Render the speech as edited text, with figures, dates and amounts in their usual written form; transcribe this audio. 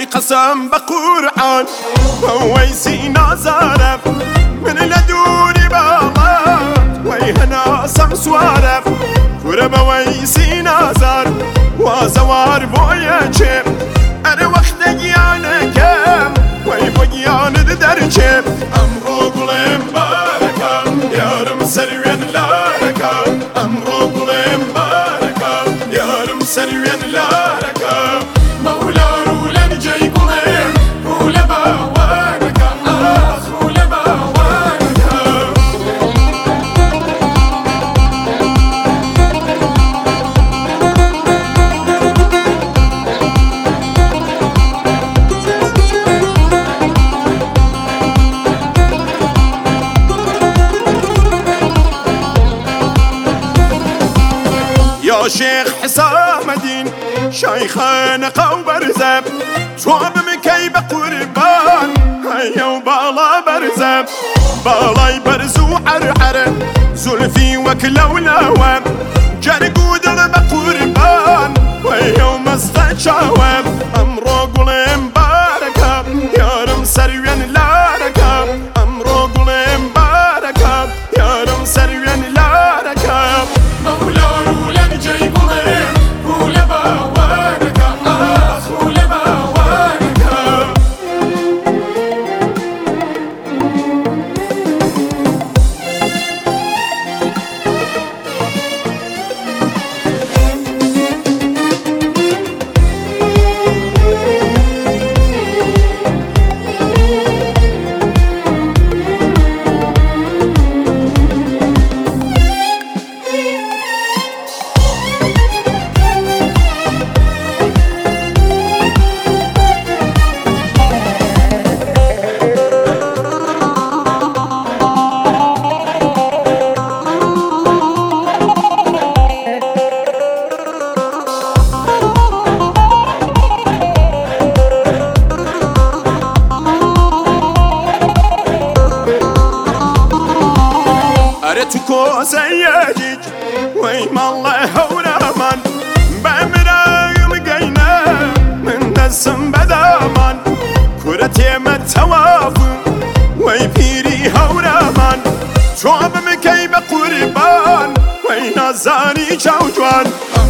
وي قسم بقرآن ويسي نازارف من لدوني بالات وي هنا سمسوارف كرب ويسي نازار وزوار بويا أنا وقت جيانكم وي بجيان درجم أمرو قلم باركم يارم سرين لاركم أمرو قلم باركم يارم سرين لاركم مولا رولن جاي قلم رولا باوانكم رولا باوانكم يا شيخ حسام الدين شيخنا قوبرزب صوب مكيب قربان هيا وبالا برزب بالاي برزو عرعر زلفي وكلولوب جرقود بقربان ويا ومستشاوب امرو قلم باركب يا رم سروين لاركب امرو قلم باركب يا رم سروين لاركب مولا رولن جاي قلم رولا باوانكم رولا باوانكم أرتكو سياجيج ويم الله هورامان بأمرايم قينا من دسم بدامان كرتي متوافو ويبيري هورامان شواب مكيب قربان وينازاني جوجوان